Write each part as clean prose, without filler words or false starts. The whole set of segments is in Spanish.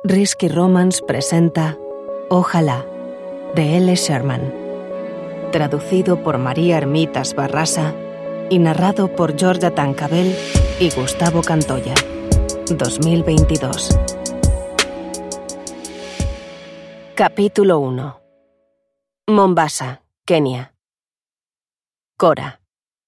Risky Romance presenta Ojalá, de L. Sherman, traducido por María Hermitas Barrasa y narrado por Georgia Tancabel y Gustavo Cantoya, 2022. Capítulo 1. Mombasa, Kenia. Cora.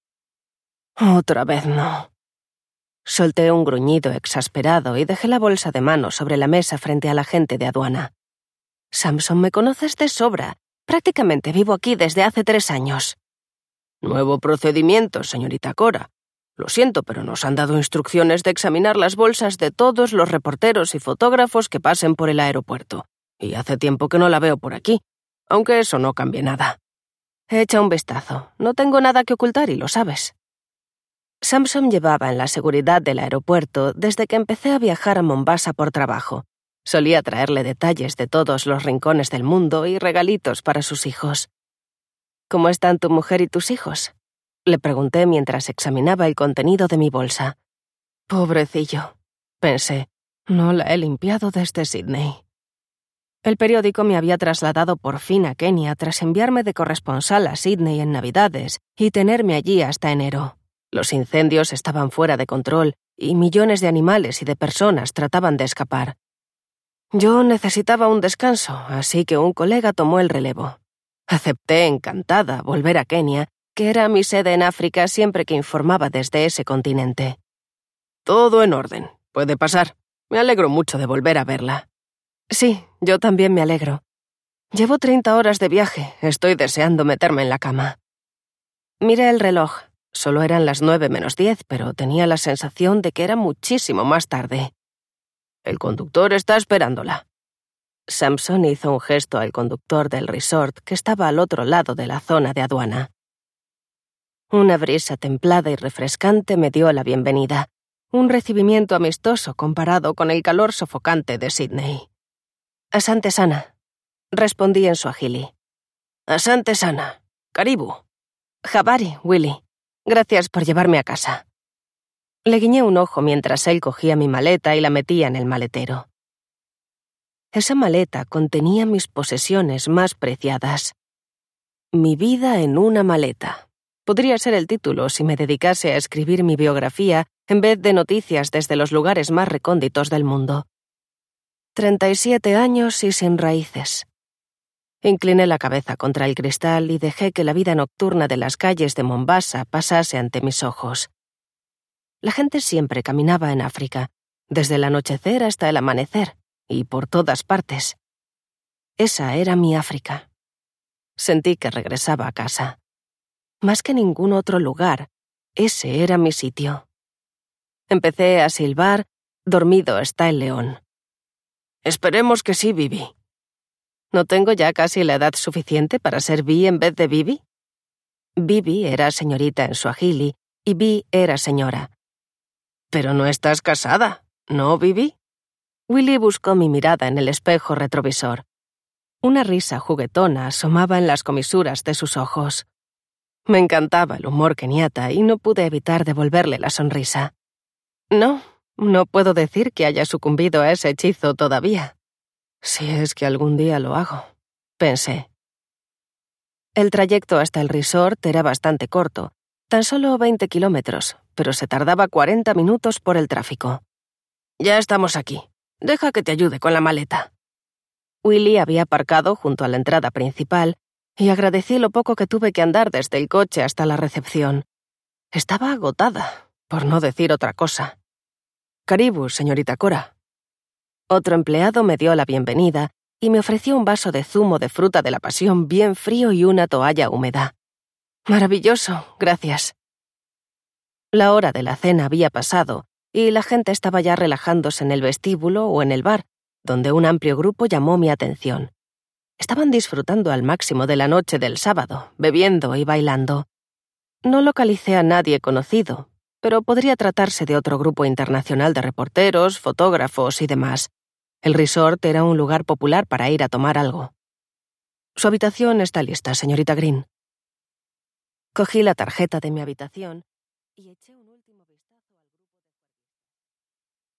Otra vez no. Solté un gruñido exasperado y dejé la bolsa de mano sobre la mesa frente al agente de aduana. Samson, me conoces de sobra. Prácticamente vivo aquí desde hace 3 años. Nuevo procedimiento, señorita Cora. Lo siento, pero nos han dado instrucciones de examinar las bolsas de todos los reporteros y fotógrafos que pasen por el aeropuerto. Y hace tiempo que no la veo por aquí, aunque eso no cambie nada. Echa un vistazo. No tengo nada que ocultar y lo sabes. Samson llevaba en la seguridad del aeropuerto desde que empecé a viajar a Mombasa por trabajo. Solía traerle detalles de todos los rincones del mundo y regalitos para sus hijos. ¿Cómo están tu mujer y tus hijos?, le pregunté mientras examinaba el contenido de mi bolsa. Pobrecillo, pensé. No la he limpiado desde Sydney. El periódico me había trasladado por fin a Kenia tras enviarme de corresponsal a Sydney en Navidades y tenerme allí hasta enero. Los incendios estaban fuera de control y millones de animales y de personas trataban de escapar. Yo necesitaba un descanso, así que un colega tomó el relevo. Acepté encantada volver a Kenia, que era mi sede en África siempre que informaba desde ese continente. Todo en orden. Puede pasar. Me alegro mucho de volver a verla. Sí, yo también me alegro. Llevo 30 horas de viaje. Estoy deseando meterme en la cama. Miré el reloj. Solo eran las 9 menos 10, pero tenía la sensación de que era muchísimo más tarde. El conductor está esperándola. Samson hizo un gesto al conductor del resort que estaba al otro lado de la zona de aduana. Una brisa templada y refrescante me dio la bienvenida. Un recibimiento amistoso comparado con el calor sofocante de Sydney. Asante sana, respondí en suajili. Asante sana, karibu. Habari, Willy. Gracias por llevarme a casa. Le guiñé un ojo mientras él cogía mi maleta y la metía en el maletero. Esa maleta contenía mis posesiones más preciadas. Mi vida en una maleta. Podría ser el título si me dedicase a escribir mi biografía en vez de noticias desde los lugares más recónditos del mundo. 37 años y sin raíces. Incliné la cabeza contra el cristal y dejé que la vida nocturna de las calles de Mombasa pasase ante mis ojos. La gente siempre caminaba en África, desde el anochecer hasta el amanecer, y por todas partes. Esa era mi África. Sentí que regresaba a casa. Más que ningún otro lugar, ese era mi sitio. Empecé a silbar, dormido está el león. Esperemos que sí, Bibi. ¿No tengo ya casi la edad suficiente para ser Bi en vez de Bibi? Bibi era señorita en suajili y Bi era señora. Pero no estás casada, ¿no, Bibi? Willy buscó mi mirada en el espejo retrovisor. Una risa juguetona asomaba en las comisuras de sus ojos. Me encantaba el humor keniata y no pude evitar devolverle la sonrisa. No puedo decir que haya sucumbido a ese hechizo todavía. Si es que algún día lo hago, pensé. El trayecto hasta el resort era bastante corto, tan solo 20 kilómetros, pero se tardaba 40 minutos por el tráfico. Ya estamos aquí. Deja que te ayude con la maleta. Willy había aparcado junto a la entrada principal y agradecí lo poco que tuve que andar desde el coche hasta la recepción. Estaba agotada, por no decir otra cosa. Karibu, señorita Cora. Otro empleado me dio la bienvenida y me ofreció un vaso de zumo de fruta de la pasión bien frío y una toalla húmeda. Maravilloso, gracias. La hora de la cena había pasado y la gente estaba ya relajándose en el vestíbulo o en el bar, donde un amplio grupo llamó mi atención. Estaban disfrutando al máximo de la noche del sábado, bebiendo y bailando. No localicé a nadie conocido, pero podría tratarse de otro grupo internacional de reporteros, fotógrafos y demás. El resort era un lugar popular para ir a tomar algo. Su habitación está lista, señorita Green. Cogí la tarjeta de mi habitación y eché un